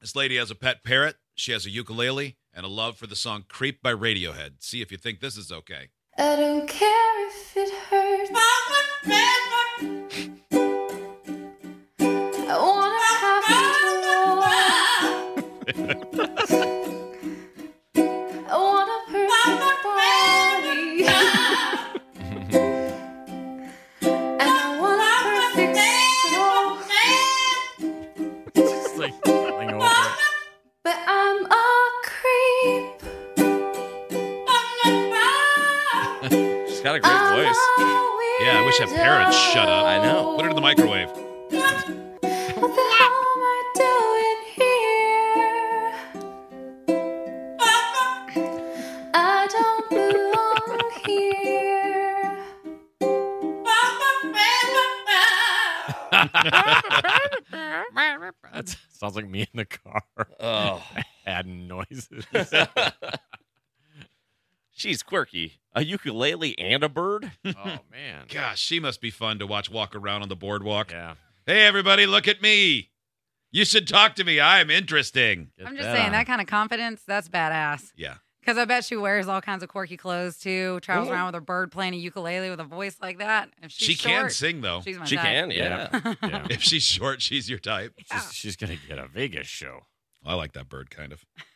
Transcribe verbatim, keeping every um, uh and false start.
This lady has a pet parrot. She has a ukulele and a love for the song Creep by Radiohead. See if you think this is okay. I don't care if it hurts. I wanna have control. I want a perfect body. And I want a perfect soul. Just like falling over it. But I'm a creep. She's got a great voice. Yeah, I wish that parrot shut up. I know. Put her in the microwave. What the hell am I doing here? I don't belong here. That sounds like me in the car. Oh, Adding noises. she's quirky. A ukulele and a bird? Oh, man. Gosh, she must be fun to watch walk around on the boardwalk. Yeah. Hey, everybody, look at me. You should talk to me. I'm interesting. Get I'm just that saying, on. that kind of confidence, that's badass. Yeah. Because I bet she wears all kinds of quirky clothes, too. Travels Ooh. around with her bird playing a ukulele with a voice like that. If she's She can short, sing, though. She's my She type. can, yeah. Yeah. If she's short, she's your type. She's, she's going to get a Vegas show. I like that bird, kind of.